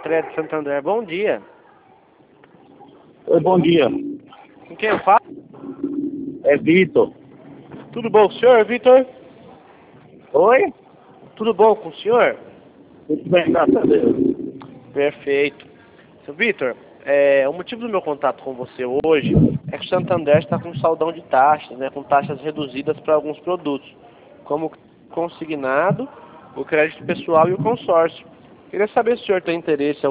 Crédito Santander, bom dia. Oi, bom dia. Com quem eu falo? É Vitor. Tudo bom com o senhor, Vitor? Oi? Tudo bom com o senhor? Tudo bem, graças a Deus. Perfeito. Seu Vitor, o motivo do meu contato com você hoje é que o Santander está com saldão de taxas, né, com taxas reduzidas para alguns produtos, como o consignado, o crédito pessoal e o consórcio. Queria saber se o senhor tem interesse